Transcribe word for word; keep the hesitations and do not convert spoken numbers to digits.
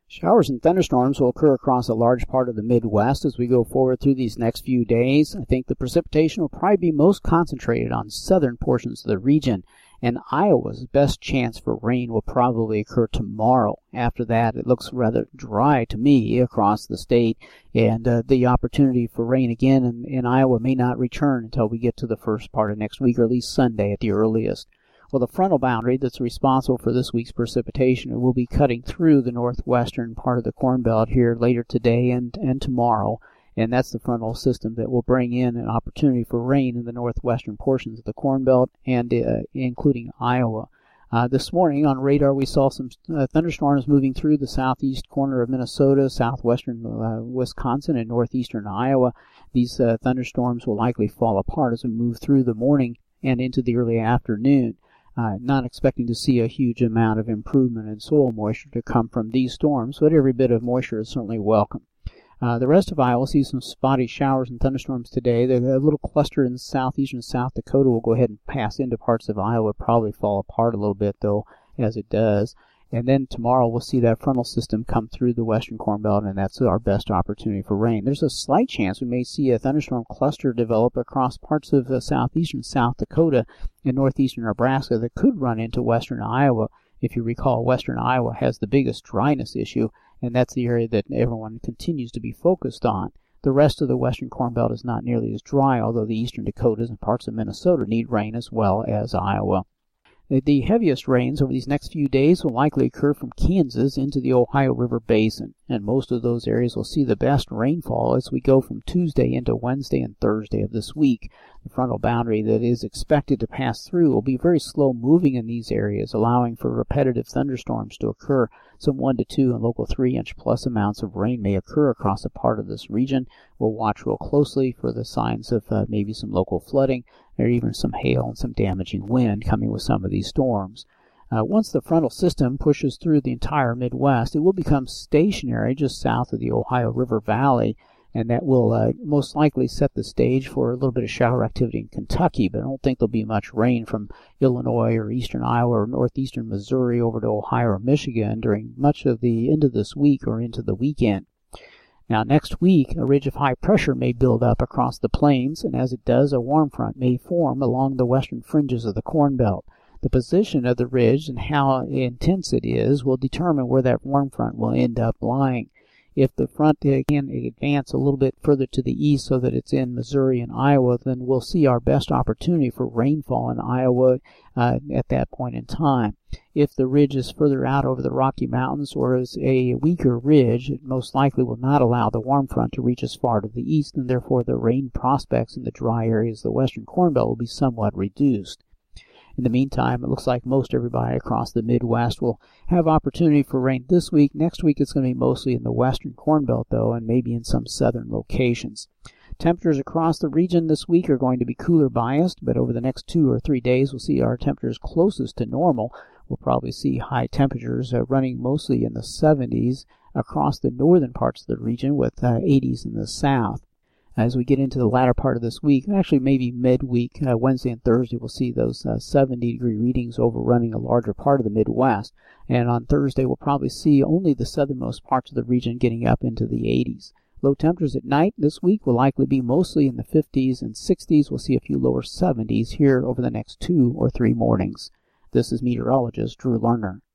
Showers and thunderstorms will occur across a large part of the Midwest as we go forward through these next few days. I think the precipitation will probably be most concentrated on southern portions of the region, and Iowa's best chance for rain will probably occur tomorrow. After that, it looks rather dry to me across the state, and uh, the opportunity for rain again in, in Iowa may not return until we get to the first part of next week, or at least Sunday at the earliest. Well, the frontal boundary that's responsible for this week's precipitation will be cutting through the northwestern part of the Corn Belt here later today and, and tomorrow, and that's the frontal system that will bring in an opportunity for rain in the northwestern portions of the Corn Belt, and uh, including Iowa. Uh, this morning on radar we saw some uh, thunderstorms moving through the southeast corner of Minnesota, southwestern uh, Wisconsin, and northeastern Iowa. These uh, thunderstorms will likely fall apart as we move through the morning and into the early afternoon. Uh, not expecting to see a huge amount of improvement in soil moisture to come from these storms, but every bit of moisture is certainly welcome. Uh, the rest of Iowa will see some spotty showers and thunderstorms today. The a little cluster in southeastern South Dakota will go ahead and pass into parts of Iowa, probably fall apart a little bit, though, as it does. And then tomorrow we'll see that frontal system come through the western Corn Belt, and that's our best opportunity for rain. There's a slight chance we may see a thunderstorm cluster develop across parts of uh, southeastern South Dakota and northeastern Nebraska that could run into western Iowa. If you recall, western Iowa has the biggest dryness issue, and that's the area that everyone continues to be focused on. The rest of the western Corn Belt is not nearly as dry, although the eastern Dakotas and parts of Minnesota need rain as well as Iowa. The heaviest rains over these next few days will likely occur from Kansas into the Ohio River Basin, and most of those areas will see the best rainfall as we go from Tuesday into Wednesday and Thursday of this week. The frontal boundary that is expected to pass through will be very slow moving in these areas, allowing for repetitive thunderstorms to occur. Some one to two and local three inch plus amounts of rain may occur across a part of this region. We'll watch real closely for the signs of uh, maybe some local flooding, or even some hail and some damaging wind coming with some of these storms. Uh, once the frontal system pushes through the entire Midwest, it will become stationary just south of the Ohio River Valley, and that will uh, most likely set the stage for a little bit of shower activity in Kentucky, but I don't think there'll be much rain from Illinois or eastern Iowa or northeastern Missouri over to Ohio or Michigan during much of the end of this week or into the weekend. Now, next week, a ridge of high pressure may build up across the plains, and as it does, a warm front may form along the western fringes of the Corn Belt. The position of the ridge and how intense it is will determine where that warm front will end up lying. If the front can advance a little bit further to the east so that it's in Missouri and Iowa, then we'll see our best opportunity for rainfall in Iowa uh, at that point in time. If the ridge is further out over the Rocky Mountains or is a weaker ridge, it most likely will not allow the warm front to reach as far to the east, and therefore the rain prospects in the dry areas of the western Corn Belt will be somewhat reduced. In the meantime, it looks like most everybody across the Midwest will have opportunity for rain this week. Next week, it's going to be mostly in the western Corn Belt, though, and maybe in some southern locations. Temperatures across the region this week are going to be cooler biased, but over the next two or three days, we'll see our temperatures closest to normal. We'll probably see high temperatures uh, running mostly in the seventies across the northern parts of the region, with uh, eighties in the south. As we get into the latter part of this week, actually maybe midweek, uh, Wednesday and Thursday, we'll see those uh, seventy degree readings overrunning a larger part of the Midwest. And on Thursday, we'll probably see only the southernmost parts of the region getting up into the eighties. Low temperatures at night this week will likely be mostly in the fifties and sixties. We'll see a few lower seventies here over the next two or three mornings. This is meteorologist Drew Lerner.